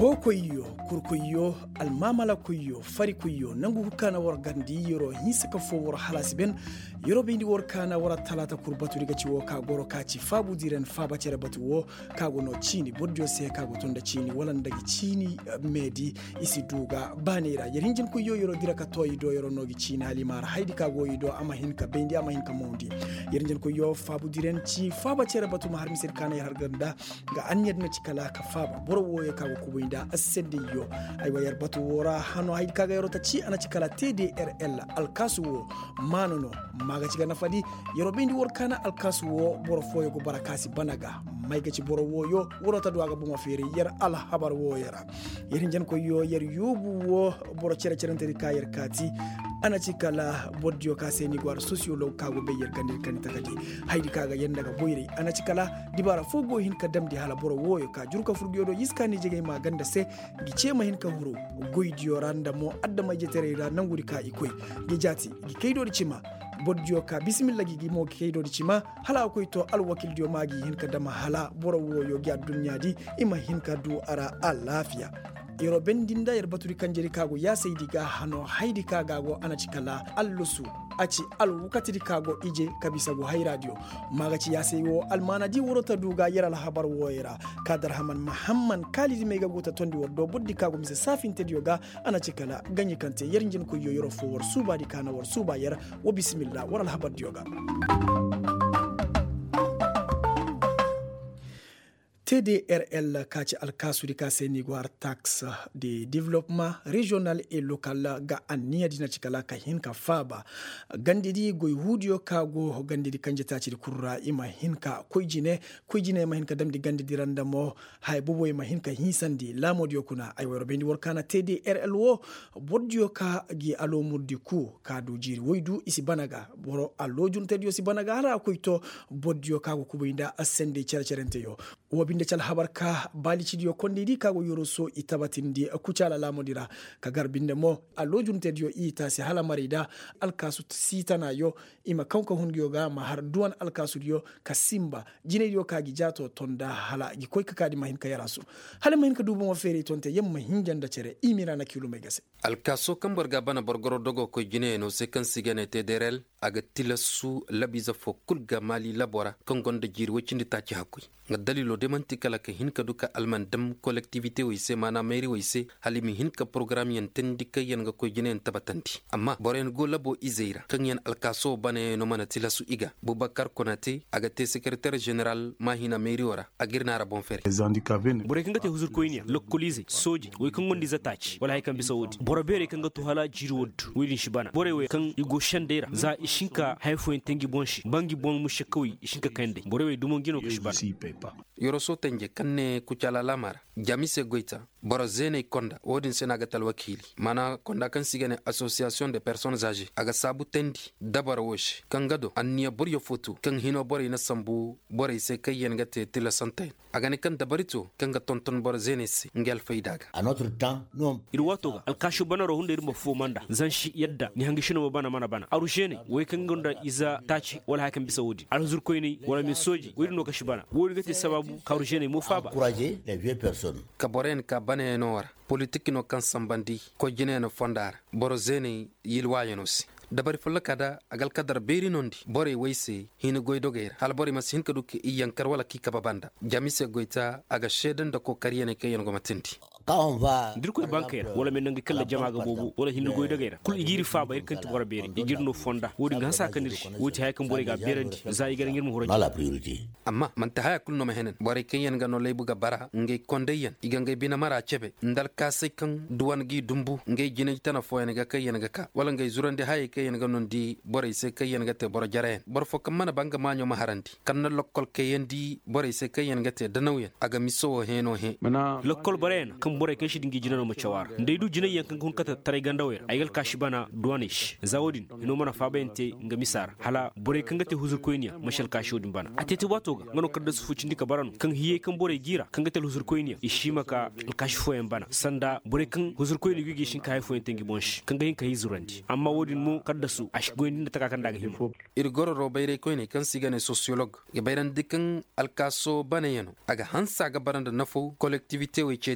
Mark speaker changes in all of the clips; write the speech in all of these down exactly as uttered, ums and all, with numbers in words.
Speaker 1: ho koyyo kurkoyyo almamala koyyo fari koyyo nangu kana war gandi yoro hisaka fo war halasiben yoro bindi war kana war talata kurbatu diga ciwo ka goro ka ci fabu diren faba cere batu wo ka go no cini bodjo se ka go tonda cini wala ndagi cini medi isi duga banira yerinjin koyyo yoro dira ka toyi do yoro nogi cini halimar haidi ka go yido ama hinka bendi ama hinka mondi yerinjin koyyo fabu diren ci faba cere batu ma har misir kana yar ganda ga anyed na cikala ka faba boro wo ka go kubuinda asedi yo ay wayar batu wora hano haidi kaga yoro ta ci ana cikala T D R L alkasu wo manono maga ciga na fadi yoro bindi wor kana alkasu wo boro foyo go barakasi banaga mayga ci boro wo yo woro ta duwaga buma fere yar al habar wo yara yerin jan ko yo yar yubu wo boro cere cere teri kayar kati ana cikala bodjo ka seni gwar sociolog kago be yer gandir kanita kadi haidi kaga yenda ga boyri ana cikala dibara fogo hin ka damdi hala boro wo yo ka jurka furgiyo do yiskani jege ma ganda se gice ma hin ka huro goydiyo randa mo adda ma jetere ra nanguri ka ikoy gi jati gi kaydo cima bodjo ka bismillah gi mo kaydo cima hala koy to al wakil dio magi hin ka dama hala boro wo yo gi dunya di ima hin ka du ara alafiya yoro bendinda yer baturi kanjeri kago ya saydi ga hano haidi kaga go ana cikala allusu aci al wukati kago ije kabisa go hay radio magaci ya sayo almana di worota duga yara al habar woyera kadar haman muhammad khalid mega gota tondi wordo buddi kago mise safin tedi yoga ana cikala ganyi kante yerinjin ko yoyoro fo wor suba di kana wor suba yara wa bismillah war al habar dioga T D R L kaci alkasuri ka seni gwar tax de développement régional et local ga aniya dina cikala ka hinka faba gandidi goy hudiyo ka go gandidi kanje ta ci kurra ima hinka koyjine koyjine ma hinka damdi gandidi randamo hay bobo ima hinka hinsandi lamodiyo kuna ay woro bendi workana T D R L wo boddiyo ka gi alo muddi ku ka do jiri woydu isi banaga boro allo juntedio si banaga hala koyto boddiyo ka go kubinda asende cercerente yo wobinde cal habarka bali cidiyo kondidi kago yoroso itabatindi kucala lamodira ka garbinde mo alojunte dio ita si hala marida alkasu sitana yo ima kanka hungiyo ga ma har duwan alkasu dio ka simba jine dio ka gijato tonda hala gi koy ka kadi mahin ka yarasu hala mahin ka dubo mo fere tonte yemma hinjanda cere imira na kilo megase
Speaker 2: alkaso kambarga bana borgoro dogo ko jine no sekan sigane tederel aga tilasu labiza fo kulga mali labora kongonde jiri wacindi taci hakuy nga dalilo demanti kala ka hinka duka alman dam collectivité wise mana mairie wise halimi hinka programme yan tendika yan nga ko jinen tabatanti amma boren go labo izeira kan yan alkaso bane no mana tilasu iga Boubacar Konate aga te secrétaire général mahina mairie wara agirna ra bon fere
Speaker 3: bore kanga te huzur koynia lokolize soji we kan gondi zatachi wala hay kan bisa wodi bore bere kanga to hala jiri wod widin shibana bore we kan igo shandera za ishinka haifo tengi bonshi bangi bon mushakawi ishinka kande bore we dumon gino ko shibana
Speaker 2: yoroso tenje kanne kucala lamara jamise goita borozene konda wodin senaga tal wakili mana konda kan sigane association de personnes âgées aga sabu tendi dabar wosh kangado anniya boryo foto kan hino bori na sambu bori se kayen gate tila sante aga ne kan dabarito kanga tonton borozene se ngel faydaga
Speaker 4: à notre temps non
Speaker 3: irwato alkashu banaro hunde irmo fo manda zanshi yadda ni hangi shino bana mana bana arujene we kan gonda iza tachi wala hakan bisa wodi alzur koyni wala mi soji we no kashibana wodi gate sababu karujene mo faba
Speaker 4: encourager les vieilles personnes
Speaker 2: kaboren ka bane no wara politique no kan sambandi ko jine no fondar borozene yilwayenos dabari fulla kada agal kadar beri nondi bore wayse hina goydogera hal bore mas hin kaduke iyankar wala ki kababanda jamise goita aga shedan da ko kariyane kayen go matenti
Speaker 4: quand on va
Speaker 3: dirko bancaire wala men nangi kala jamaga bobu wala hindu goy dagera kul igiri faaba irkanti bora beri igirno fonda wodi ngasa kanir woti hay kan bore ga berandi za igara ngir mu
Speaker 4: la priorité
Speaker 2: amma man ta haya kul no mehenen bore kayen ga no leybu ga bara ngey kondeyen igangay bina mara cebe ndal kasay kan duwan gi dumbu ngey jine tana foyen ga kayen ga ka wala ngey zurande hay kayen ga non di bore se kayen ga te bora jaren bor fo kam mana banga manyo maharanti kan na lokkol kayen di bore se kayen ga te danawen aga miso heno he
Speaker 3: mana lokkol borena bore kan shidingi jinano mo chawar ndeydu jinay yankan kun kata tare gandawer aygal kashibana duanish zawodin ino mana fabente nga misar hala bore kan gate huzur koyniya mashal kashodin bana atete watoga ngano kadda su fucindi ka barano kan hiye kan bore gira kan gate huzur koyniya ishima ka kashfo en bana sanda bore kan huzur koyni gigi shin kai fo entengi bonsh kan ga hinka hizurandi amma wodin mu kadda su ash goyni taka kan daga himo
Speaker 2: irgoro robayre koyni kan sigane sociologue ge bayran dikan alkaso banayano aga hansa ga baranda nafo collectivité we chedirara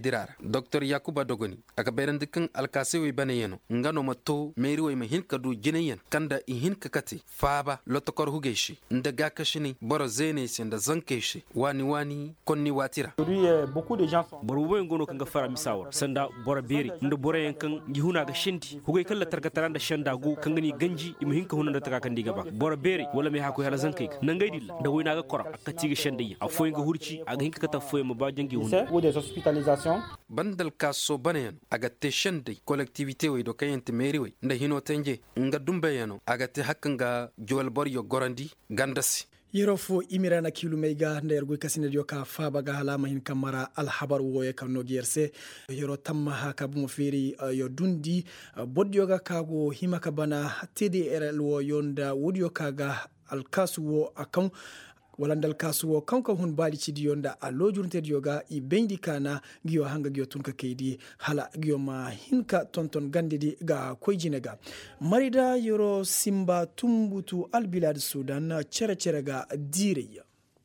Speaker 2: Dr Yakuba Dogoni aga berandikan alkasewe bane yano ngano mato meri way mahin kadu jineyan kanda ihin kakati faba lotokor hugeshi ndaga kashini boro zene senda zankeshi wani wani konni watira
Speaker 3: boro ngono kanga fara misawar sanda bora beri ndo bora yankan gihuna ga shinti hugay kala tarkataran da shanda gu kangani ganji imuhin ka hunan da taka kan diga ba bora beri wala me hako hala zankai nangay dilla da wayna ga kora akati ga shandai a foyin ga hurci aga hinka kata foye mo ba jangi hunna
Speaker 2: bandal kaso banen aga te shandai collectivité way do kayente meri way nda hino tenje nga dumbe yano aga te hakanga jowal bor yo gorandi gandasi
Speaker 1: yero fo imirana kilu meiga nder goy kasine dio ka faba ga halama hin kamara al habar woye kan no gerse yero tamma ha ka bu feri uh, yo dundi uh, boddio ga kago himaka bana T D R L wo yonda wodio kaga al kasu wo akam walandal kasuwo kanka hun bali ci diyonda a lojurte diyoga i bendi kana giyo hanga giyo tunka keidi hala giyo ma hinka tonton gandidi ga koyjinega marida yoro simba tumbutu albilad Sudan cere cere ga direya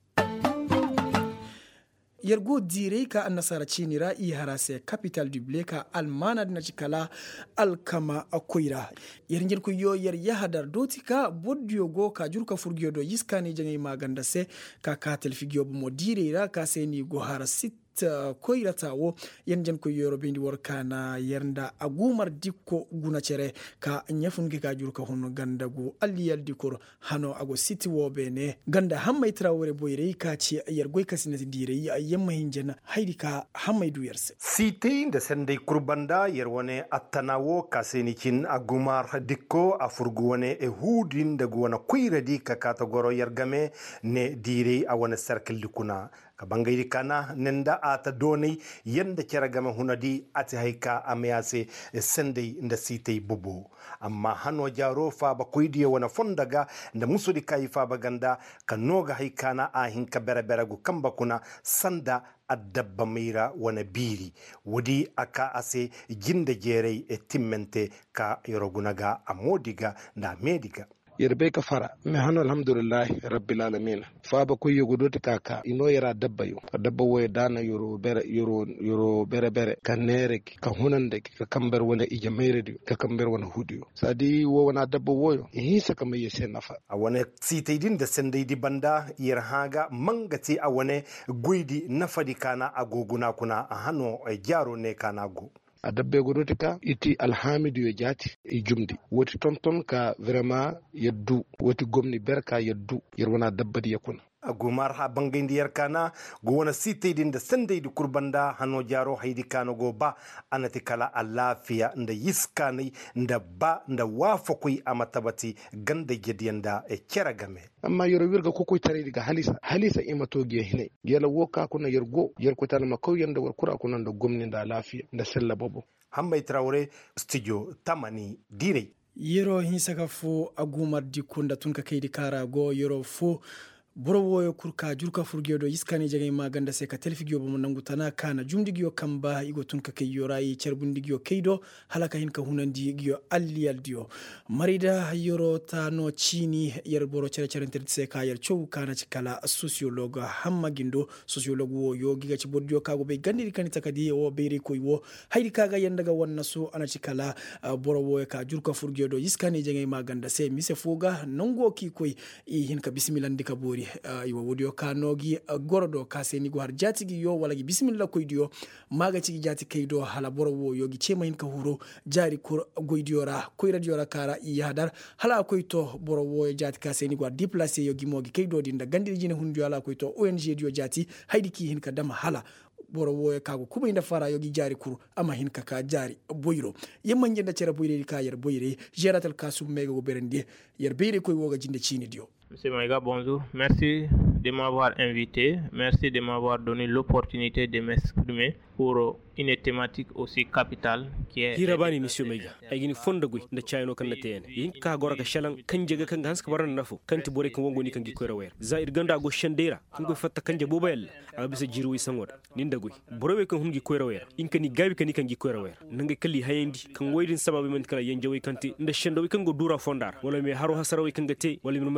Speaker 1: yargo direi ka annasara cinira i harase capital du bleka almana na cikala alkama akoira yarngel ko yo yar yahadar dotika boddio go ka jurka furgiyo do yiskani jangi maganda se ka katel figiyo mo direira ka seni go harasit koyra tawo yanjan ko yoro bindi workana yernda agumar dikko guna cere ka nyafungi ka jurka hono ganda go alliyal dikor hano ago city wobene ganda hammay trawore boyre ka ci yergoy kasinati dire yamma hinjena haydi ka hammay du yerse
Speaker 5: city de sende kurbanda yerwone attanawo kasenikin agumar dikko afurguwane e hudin de gona koyra di ka katagoro yergame ne dire awana circle dikuna kabangay kana nenda ata doni yenda keragama hunadi ati haika amease sendei nda sitei bubu amma hano jaro fa ba koydiye wana fondaga nda musudi kai fa baganda kanoga haikana a hinka bere bere gu kamba kuna sanda addabba mira wana biri wodi aka ase jinde jerey e timmente ka yorogunaga amodiga nda mediga
Speaker 6: yerbe ka fara me hano alhamdulillah rabbil alamin fa ba ko yugudoti kaka ino yara dabba yo dabba woy dana yoro bere yoro yoro bere bere kanere ka hunande ka kamber wona ije meyredi ka kamber wona hudiyo sadi wo wana dabba woyo hisa kama yese nafa
Speaker 5: a wane sitaydin da sandai di banda yerhaga mangati a wane guidi nafadi kana agoguna kuna a hano e jaro ne kana go
Speaker 6: a dabbe godoti ka iti alhamidu yo jati e jumdi woti tonton ka vraiment yeddu woti gomni berka yeddu yerwana dabbadi yakuna
Speaker 5: agumar ha bangindi yarkana go wona sitaydin da sandai di kurbanda hano jaro haydi kano go ba anati kala alafiya nda yiskani nda ba nda wafokuy amatabati ganda jediyanda e keragame
Speaker 6: amma yoro wirga ko koy tare diga halisa halisa imato ge hine yela woka kuna yergo yerko tan ma ko yanda war kura kuna nda gomni nda lafiya nda sella bobo
Speaker 5: hambay traore studio tamani dire
Speaker 1: yero hinsaka fu agumar dikunda tunka kaydi kara go yero fu borowo kurka jurka furgedo iskani jage maganda se ka telfigyo bo nangutana kana jumdigyo kamba igo tunka kay yorai cerbundigyo kaydo halaka hin ka hunandi gyo alli aldio marida yoro tano chini yer boro cere cere se ka yer chow kana cikala sociologue hamma gindo sociologue wo yo giga ci boddio kago be gandiri kanita kadi wo beere koy wo haydi kaga yandaga wonna so ana cikala uh, borowo ka jurka furgedo iskani jage maganda se mise foga nango ki koy i hin ka bismillah ndika bori Uh, iwa wodio kanogi uh, gorodo kaseni go har jatigi yo wala gi bismillah koydiyo maga cigi jati kaydo hala boro wo yogi chema hin ka huro jari kur goydiora koy radiora kara i hadar hala koyto boro wo jati kaseni go déplacer yogi mogi kaydo dinda gandiri jine hundio hala koyto O N G dio jati haydi ki hin ka dama hala boro wo kago kuma inda fara yogi jari kur ama hin ka ka jari boyro yemman jenda cera boyre ka yer boyre geratal kasum mega go berende yer beere koy woga jinde chini dio.
Speaker 7: Monsieur Maïga, bonjour. Merci de m'avoir invité. Merci de m'avoir donné l'opportunité de m'exprimer pour une thématique aussi capitale qui est
Speaker 3: hirabani monsieur Maïga aygini fonda gui nda chayno kan naten yin ka gora ka shalan kan jega kan hanska baran nafo kan ti bore kan wongoni kan gi koyra wer za irganda go shandera kan go fatta kan je bobayel aga bisa jiru sangoda ninda gui borowe kan hungi koyra wer in kan gabi kan kan gi koyra wer nanga kalli hayandi kan woydin sababu men kala yenjawi kanti nda shando kan go dura fondar wala me haro hasarawi kan gate wala min mane de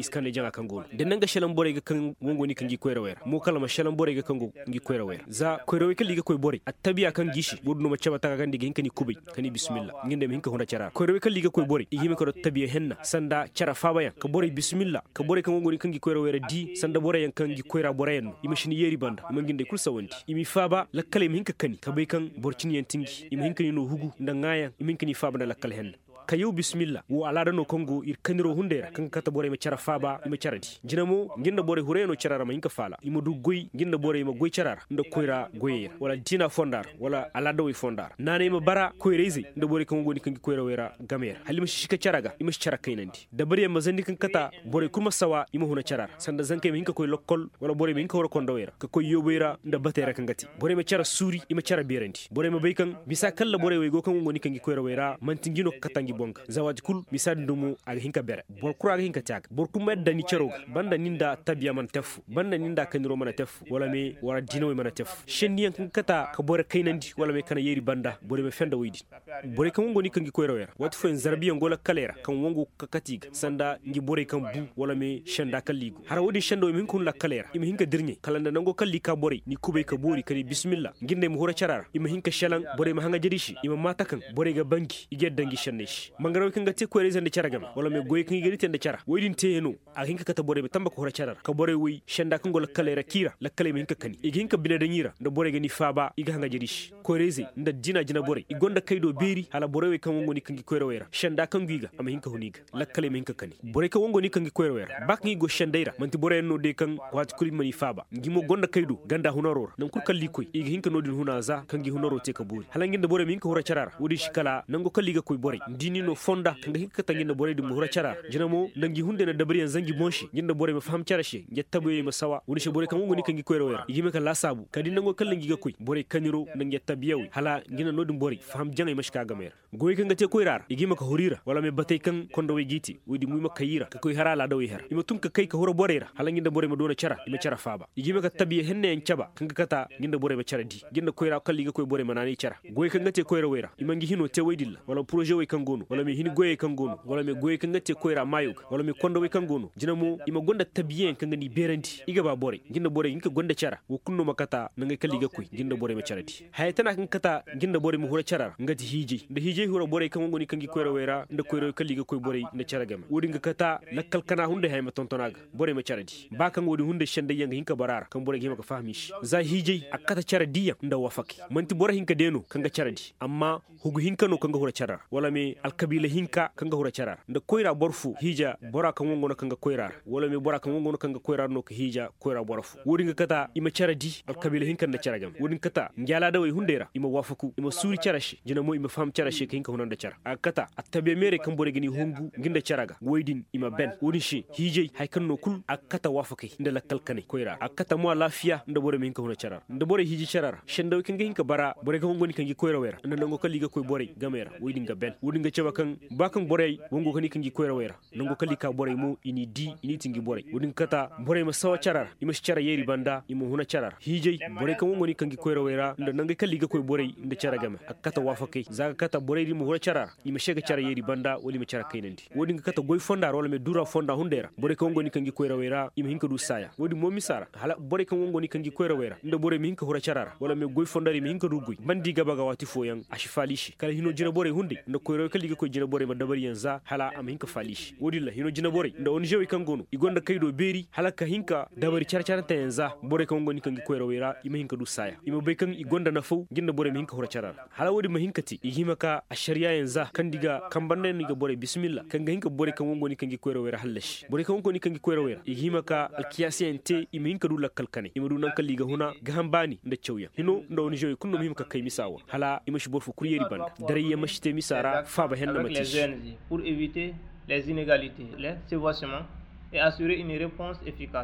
Speaker 3: iskan le janga kango de nanga shalan bore ga kan wongo ni kangi koyra wera mo kala ma shalan bore ga kango ngi koyra wera za koyra we kali ga koy bore attabiya kan gishi wodno ma chaba taga gandi gen kani kubi kani bismillah nginde mi hinka hona cara koyra we kali ga koy bore yimi ko tabiya henna sanda cara faba yan ka bore bismillah ka bore kan wongo ni kangi koyra wera di sanda bore yan kangi koyra bore yan imi shini yeri banda imi nginde kul sawanti imi faba lakkale mi hinka kani ka bay kan borcin yan tingi imi hinka ni no hugu ndangaya imi kani faba na lakkale henna kayu bismillah wo alada no kongo ir kaniro hundera kan kata bore ma cara faba ima caradi jinamo ginda bore hureno carara ma inka fala ima du goy ginda bore ma goy carara nda koyra goyera wala dina fondar wala alada wi fondar nane ma bara koyrezi nda bore kan ngoni kan koyra wera gamera halima shika caraga ima cara kaynandi da bari ma zandi kan kata bore kuma sawa ima huna carara sanda zanke ma inka koy lokkol wala bore ma inka wora kondo wera ka koy yobera nda batera kan gati bore ma cara suri ima cara berandi bore ma baykan bisa kala bore we go kan ngoni kan koyra wera mantingino katangi bonga zawadi kul misad ndumu aga hinka bere bor kura aga hinka tiag bor kuma dani ceroga banda ninda tabiya man tefu banda ninda kaniro man tefu wala me wara dino man tefu shenni kan kata ka bore kaynandi wala me kana yeri banda bore me fenda widi bore kan ngoni kan gi koyro wer wat fen zarbiya ngola kalera kan wongo kakatiga sanda ngi bore kan bu wala me shenda kalligo har wodi shendo min kun la kalera imi hinka dirnye kalanda nango kalli ka bore ni kube ka bori kali bismillah nginde mu hora charara imi hinka shalan bore ma hanga jerishi imi mata kan bore ga banki ige dangi shanneshi mangaro kan gate ko rezen de charagam wala me goy kan gari tende chara woydin teyeno a hinka kata bore be tamba ko hora charara ka bore wi shenda kan gol kalera kira la kale mi hinka kani igi hinka bile da nyira ndo bore ga ni faba iga hanga jerishi ko reze nda dina jina bore igonda kaydo beri hala bore we kan wongo ni kan gi koyro wera shenda kan giga ama hinka huniga la kale mi hinka kani bore ka wongo ni kan gi koyro wera bak ngi go shendeira manti bore no de kan wat kuli mani faba ngimo gonda kaydo ganda hunaror nan kur kalli koy igi hinka nodin hunaza kan gi hunaro te ka buri hala nginda bore mi hinka hora charara wodi shikala nango kalli ga koy bore dini no fonda kanga hinka tanginda bore dum hora cara jinamo nangi hunde na dabari zangi bonshi ginda bore ma faham cara she yettabo ma sawa woni she bore kan ngoni kangi koyro wera yime ka lasabu kadi nango kallangi ga koy bore kaniro nang yettabiyawi hala ngina nodum bore faham jangay mashka gamer goy kanga te koyrar igima ka horira wala me batay kan kondo we giti wodi muyma kayira ka koy harala dawi her ima tun ka kay ka horo borera hala nginda bore ma dona cara ima cara faba igima ka tabiye henne en caba kanga kata nginda bore ma cara di ginda koyra kalli ga koy bore ma nani cara goy kanga te koyro wera ima ngi hino te waydilla wala projet way kan gono wala me hini goye kan gono wala me goye kan ngate koyra mayuga wala me kondo we kan gono jinamo ima gonda tabiyen kan ngani berandi iga ba bore ginda bore inka gonda cara wo kunno makata nanga kalliga koy ginda bore ma carati haytana kan kata ginda bore mu hura cara ngati hije nda hije hura bore kan ngoni kan gi koyra wera nda koyro kalliga koy bore nda cara gama wodi nga kata lakkal kana hunde hayma tontonaga bore ma carati ba kan wodi hunde shende yanga hinka barara kan bore hima ka fahmish za hije akata cara diya nda wafaki manti bore hinka deno kan ga carati amma hugu hinka no kan ga hura cara wala me alkabila hinka kan ga hura cara nda koyra borfu hija bora kan wongo kan ga koyra wala me bora kan wongo kan ga koyra no ka hija koyra borfu wodi nga kata ima caradi alkabila hinka nda cara gam wodi kata njala da way hundera ima wafaku ima suri carashi jina mo ima fam carashi ka hinka hunanda cara akata attabe mere kan bore gini hongu ginda caraga woydin ima ben wodi shi hije hay kan no kul akata wafaki nda lakkal kane koyra akata mo lafiya nda bore me hinka huna cara nda bore hiji carara shenda kan ga hinka bara bore kan wongo kan gi koyra wera nda nango kalli ga koy bore gamera woydin ga ben wodi nga ceba kan bakan bore wongo kan kan gi koyra wera nango kalli ka bore mo ini di ini tingi bore wodi kata bore ma sawa carara ima cara yeri banda ima huna carara hije bore kan wongo kan gi koyra wera nda nanga kalli ga koy bore nda cara gama akata wafaki zaga kata bore di mo hura carara ima shega cara yeri banda woli ma cara kaynandi wodi kata goy fonda wala me dura fonda hundera bore kan wongo kan gi koyra wera ima hinka du saya wodi mo misara hala bore kan wongo kan gi koyra wera nda bore mi hinka hura carara wala me goy fondari mi hinka du goy bandi gaba ga wati foyan ashifalishi kala hino jina bore hunde nda koyro kalli ga koy jina bore ma dabari yanza hala am hinka falishi wodi la hino jina bore nda on jewi kan gono igonda kaydo beri hala ka hinka dabari charchara ta yanza bore kan wongo kan gi koyra wera ima hinka du saya ima be kan igonda na fo ginda bore mi hinka hura carara hala wodi ma hinkati igima ka ashariya yanza kan diga kan bande ni ga bore bismillah kan ga hinka bore kan wongo ni kan gi koyra wera halashi bore kan wongo ni kan gi koyra wera igima ka alkiyasi ente ima hinka du lakkal kane ima du nan kalli ga huna ga hambani nda chawya hino nda on jewi kunno mi ka kai misawa hala ima shi borfu kuriyeri banda dare ya mashite misara fa ba henna matish
Speaker 7: pour éviter les inégalités les sévassements et assurer une réponse efficace.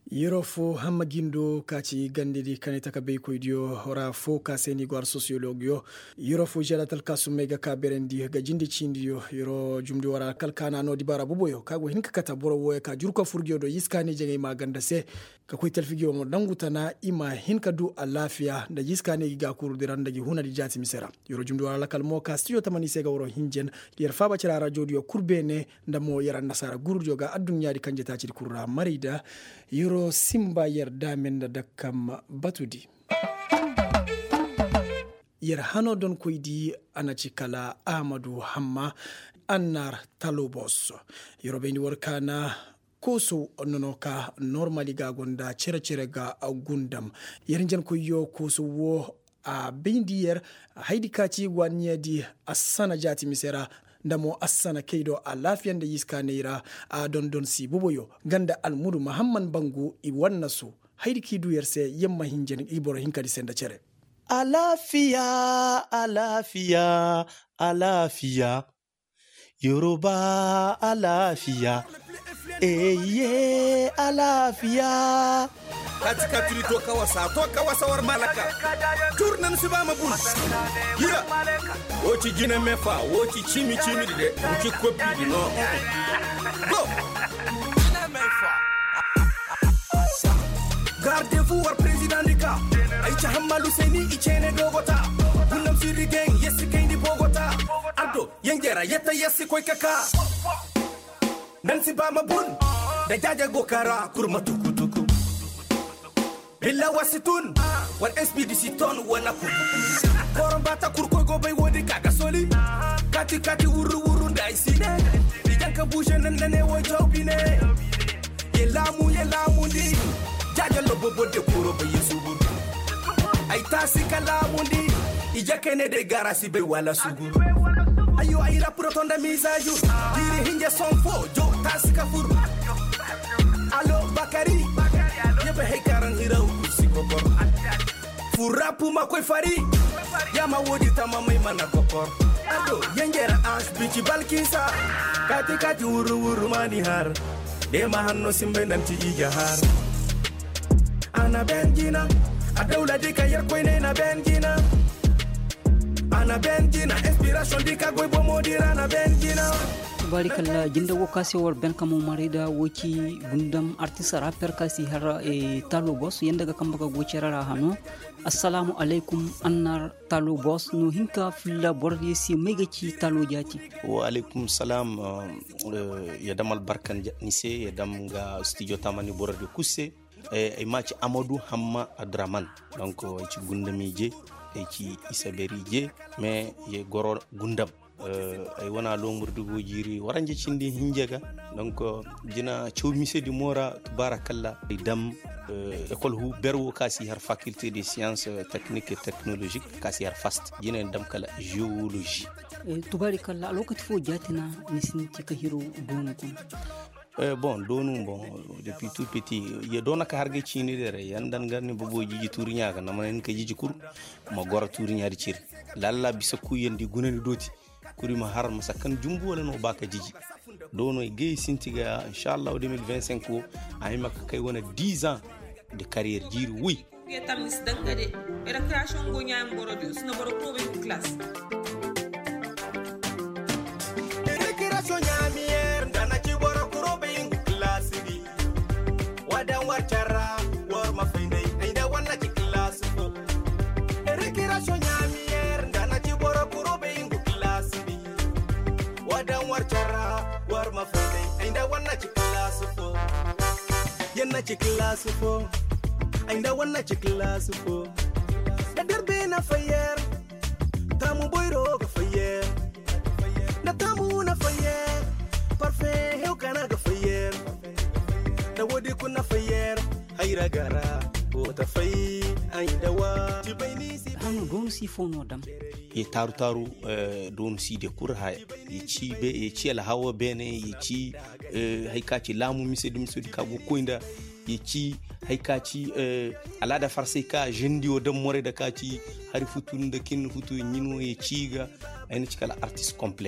Speaker 1: yero fo hamma gindo kaci gandidi kanita ka bey koydiyo hora fo ka seni gwar sociologue yo yero fo jalatal kasu mega ka berendi ga jindi cindiyo yero jumdi wara kalkana no dibara buboyo kago hinka kata boro woy ka jurko furgiyo do yiskani jenge ma ganda se ka koy telfigiyo mo dangutana ima hinka du alafiya da yiskani ga kurdiran da huna di jati misera yero jumdi wara lakal mo ka studio tamani sega woro hinjen yer faba cira radio dio kurbene ndamo yara nasara gurjo ga adunya di kanjeta ci kurra marida yero simba yerda men da kam batudi yer hano don koydi anachikala Amadou Hamma annar talobos yero be ni workana koso nono ka normally ga gonda cere cere ga gundam yer njen ko yo koso wo a bindiyar haidi kaci gwaniya di asana jati misera ndamo asana keido a lafiyan da yiska neira a don don si buboyo ganda almudu Muhammad Bangu i wannasu haidi kidu yerse yemma hinjen iboro hinkadi senda cere
Speaker 8: alafiya alafiya alafiya Yoruba alafiya eye alafiya
Speaker 9: katika tulito kawasa to kawasa war malaka turnan sibama bun hira wochi jina mefa wochi chimi chimi de wochi kopi di no go jina mefa gardez-vous war president dika aicha hamalu seni ichene dogota bunam siri gang yes kendi bogota ado yengera yeta yes koy kaka nan sibama bun da jaja gokara kurma tuku tuku Billa wasitun war S P D C ton wana ku koron bata kurko go bay wodi kaga soli kati kati wuru wuru ndai sine bijanka bouge nan ne wo jobine ye lamu ye lamu ndi jaja lo bobo de kuro bay subur ay tasi kala mundi ijakene de garasi bay wala subur ayo ay la protonda misaju diri hinje son fo jo tasi ka furu allo bakari yebe hekaran hira usi kokor furapu makoy fari yama wodi tamama mana kokor ado yengera as bichi balkisa kati kati wuru wuru mani har de mahanno simbe nan ci jahar ana benjina adawla dika yer koyne na benjina ana benjina inspiration dika goy bo modira na benjina
Speaker 10: barikalla jinda wo kasi war ben kamo marida woki gundam artiste rapper kasi har e talo boss yenda ga kamba ga gocerara hano assalamu alaikum annar talo boss no hinka filla bordi si mega ci talo jati
Speaker 8: wa alaikum salam ya damal barkan ni se ya dam ga studio tamani bordi kusse e match Amadou Hamma Adraman donc ci gundami je e ci isaberi je mais ye goro gundam ay wana longurdu go jiri waranje cindi hinjega donc dina chawmise di mora tabarakallah dam école hu berwo kasi har faculté des sciences techniques et technologiques kasi har fast dina dam kala géologie
Speaker 10: tabarakallah lokati fo jatina nisinti ka hiro donu ko
Speaker 8: Euh, bon, donu bon depuis tout petit ye dona ka harge chini dere yandan garni bobo jiji turinya ga namanen ka jiji kur ma gora turinya di cir lalla bisa ku yendi gunani doti kuri ma har masakan jumbu wala no baka jiji dono e gey sintiga inshallah deux mille vingt-cinq ko ay makka kay wona dix ans de carrière jiri oui
Speaker 11: tam nis dangade e recreation go nyaam borodio sino boro ko be classe
Speaker 9: recreation nyaamier ndana ci boro ko be classe di wadan wartara war ma finde inda wanna ci classe ko recreation nyaamier ndana ci boro ko be classe di wadan wartara war ma finde inda wanna ci classe ko yenna ci classe ko ainda wanna ci classe ko da derbe na fayer tamu boyro ga fayer da tamu na fayer parfait heu kana ga fayer da wodi kuna fayer hayra gara o ta fay ainda wa ci bayni si
Speaker 10: hanu don si fono dam
Speaker 8: ye taru taru don si de kur ha ye ci be ye ci al hawa bene ye ci haykaci lamu mise dum sudi kago koinda ye ci haykaci alada farse ka jendi o dam more da kaci hari futun da kin futu nyino ye ciga ayna ci kala artiste complet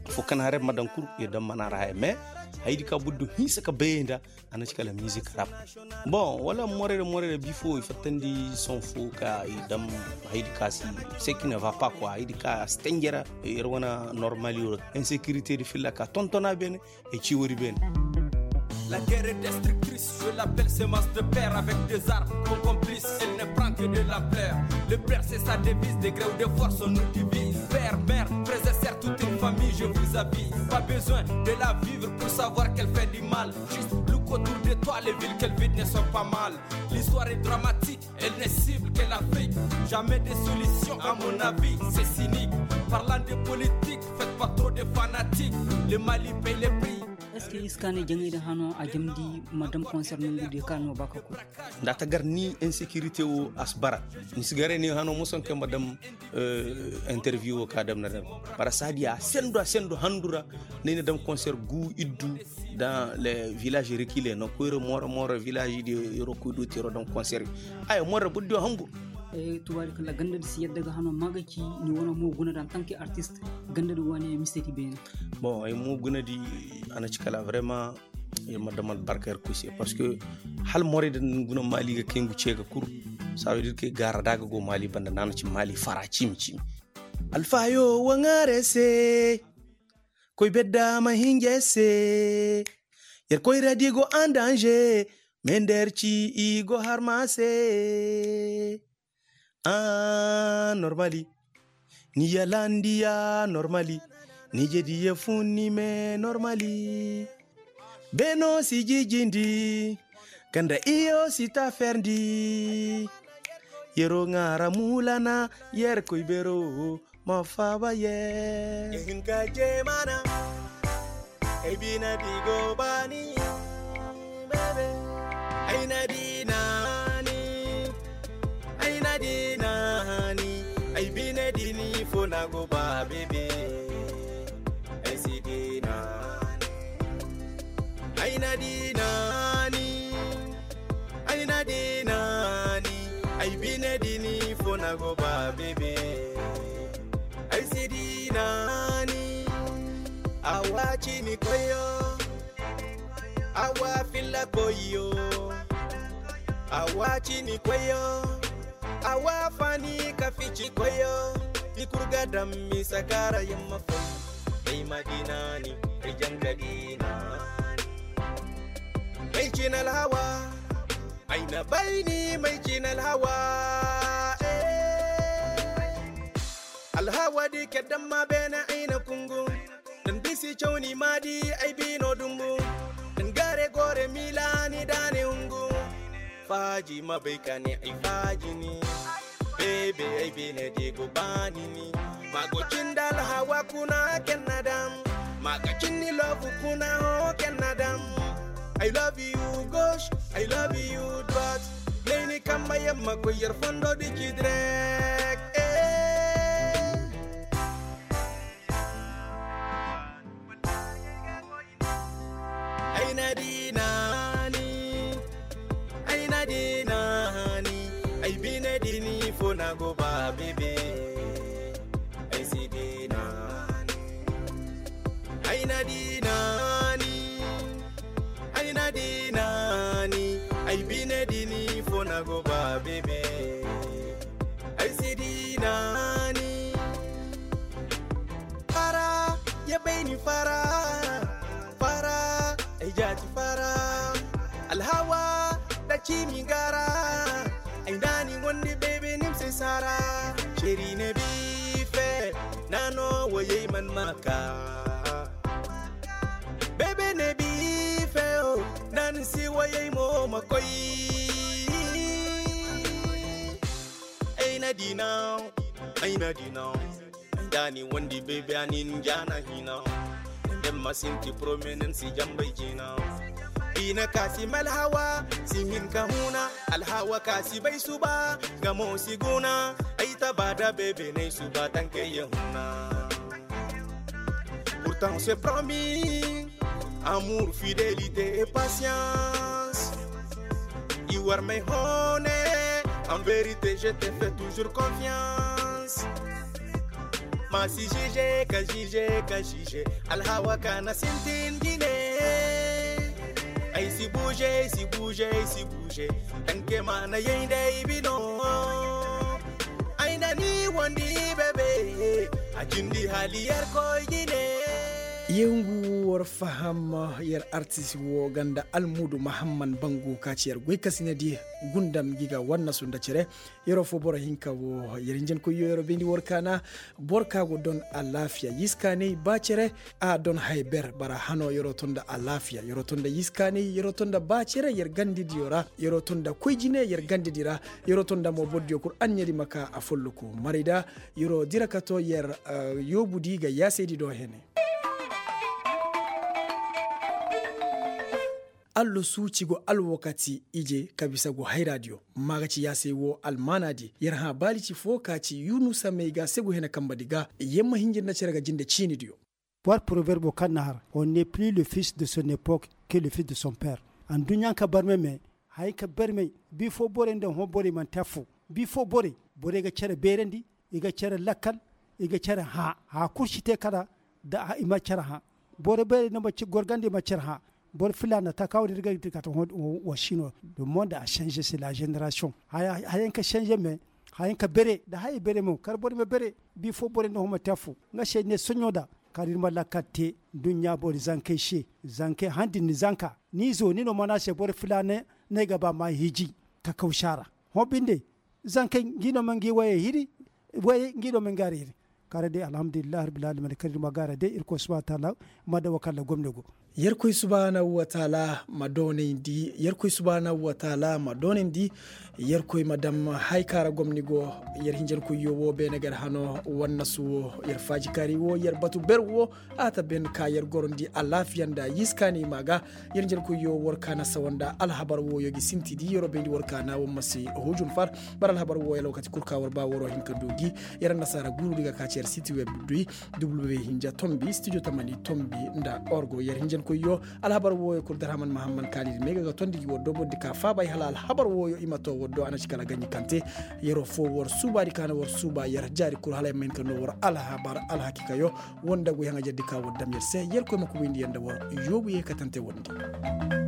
Speaker 8: fo kan hare madankur e dam manara hay mais haydi ka buddu hisa ka beyenda anati kala musique rap bon wala morere morere bifo fatandi son fo ka e dam haydi ka si ce qui ne va pas quoi haydi ka stengera e wana normali insécurité de filla ka tontona ben e ci wori ben.
Speaker 9: La guerre est destructrice, je l'appelle semence de père avec des armes comme complices, elle ne prend que de l'ampleur. Le père c'est sa devise, des gré ou de force on nous divise. Père, mère, frères et sœurs, toute une famille, je vous avise. Pas besoin de la vivre pour savoir qu'elle fait du mal. Juste look autour de toi, les villes qu'elle vide ne sont pas mal. L'histoire est dramatique, elle n'est cible que l'Afrique. Jamais de solution à mon avis, c'est cynique. Parlant de politique, faites pas trop de fanatiques. Le Mali paye les prix.
Speaker 10: est-ce que iskane jangida hano a jamdi madame concerne ngudi kano bakako
Speaker 8: ndata gar ni insécurité o asbara ni sigare ni hano muson ke madame euh, interview o kadam na para sadia sendo sendo handura ne dam concert gu iddu dans les villages reculés no ko moro moro village de rokudu tiro donc concert ay moro buddo hangu
Speaker 10: e tuwari kala gandade si yeddaga hano magaci ni wona mo gunada en tant que artiste gandade woni mistake ben
Speaker 8: bon ay mo gunadi anati kala vraiment e madame Barker Koussi parce que hal moride nguna mali ga kengu cega kur ça veut dire que gara daga go mali banda nana ci mali fara cimci alfa yo wangare se koy bedda ma hinge se yer koy radigo en danger mender ci igo harmase ah normali ni yalandia normali ni jedi yefuni me normali beno si jijindi kanda iyo sita ferndi yero ngara mulana yer koy bero ma faba ye hinka jemana ebina digo bani bebe aina dinani aina dinani ai bine dini fona go ba bebe ai sidina aina dinani aina dinani ai bine dini fona go ba bebe ai sidinani awachi ni koyo awa fila koyo awachi ni koyo awa fani kafichi koyo ikurga dammi sakara yamma fa ai madinani ai jangadina ai jinal hawa aina baini mai jinal hawa al hawa di kadamma bena aina kungu dan bisi chawni madi ai bino dumbu dan gare gore milani dane ungu faji mabaikane ai faji ni bebe ai bine digo bani ni mago chindal hawa kuna kenadam maga chinni love kuna ho kenadam I love you gosh I love you but leni kama yamma ko yer fondo di kidrek eh aina dinani aina dinani ai bine dini fona go ba bebe ai sidinani aina dinani aina dinani ai bine dini fona go ba bebe ai sidinani para ya baini para para ai jati para alhawa da chimi gara ai dani wonde bebe nimse sara sheri ne bife nano waye man maka bebe ne bife o nan si waye mo makoyi ai na dina ai na dina dani wonde bebe anin jana hina dem masinti prominence jambai jina ina kasi malhawa sihin kahuna alhawa kasi bai suba gamo siguna ai tabada bebe nei suba tanke yahuna pourtant c'est promis amour fidélité et patience you are my honey en vérité je te fais toujours confiance
Speaker 9: ma si jije ka jije ka jije alhawa kana sintin gine ai si bouge si bouge si bouge danke mana yayin dai bino ai na ni wandi bebe ajindi haliyar ko gine
Speaker 1: yengu war faham yar artist wo ganda almudu muhammad bangu kaciyar goy kasine di gundam giga wanna sunda cere yero fo bora hinka wo yerinjen ko yero bindi workana borka go don alafiya yiskane ba cere a don hayber bara hano yero tonda alafiya yero tonda yiskane yero tonda ba cere yer gandi diora yero tonda koyjine yer gandi dira yero tonda mo boddio kur anyedi maka afolluko marida yero dirakato yer uh, yobudi ga yasedi do hene allo sucigo alwakati ije kabisa go hay radio magaci ya sai wo almanadi yarha balici fokaci yunusa mega sego hena kambadiga yemma hinjin na cerga jinde chini dio
Speaker 12: war proverbe kanahar on n'est plus le fils de son époque que le fils de son père en dunya ka barmeme hay ka berme bi fo bore nden ho bore man tafu bi fo bore bore ga cere berendi iga cere lakkal iga cere ha ha kurshite kada da ha ima cere ha bore bere no ma ci gorgande ma cere ha bor filana ta kawo dirga dirga ta wa shino le monde a changé, c'est la génération haya hayen ka changé mais hayen ka bere da hay bere mo kar bor me bere bi fo bore no ma tafu nga she ne sonyoda karir mala katte dunya bor zanke she zanke handi ni zanka ni zo ni no mana she bor filane ne gaba ma hiji ka kaushara hobinde zanke ngino mangi waye hiri waye ngino mangari hiri kare de alhamdulillah rabbil alamin karir magara de irko subhanahu wa ta'ala mada wakalla gomnego
Speaker 1: yarkoy subhanahu wa ta'ala madone ndi yarkoy subhanahu wa ta'ala madone ndi yarkoy madam haykara gomnigo yar hinjel ko yowo be nagar hano wonna suwo yar faji kari wo yar batu berwo ata ben ka yar gorondi alafiyanda yiskani maga yar hinjel ko yo workana sawanda alhabar wo yogi sinti di yoro be ndi workana wo masi hujun far bar alhabar wo yelo kati kurka war ba woro hinka dogi yar nasara guru diga ka cer site web dui w hinja tombi studio tamani tombi nda orgo yar hinjel ko yo alhabar wo ko darhaman muhammad khalid mega ga tondi wo dobo dika fa bay halal habar wo yo imato woddo anaci kala ganyi kante yero fo wor subari kana wor suba yar jari kur halay men kan wor alhabar alhakika yo wonda go hanga jaddi ka woddam yer se yer ko mako windi yanda wor yobu ye katante wondi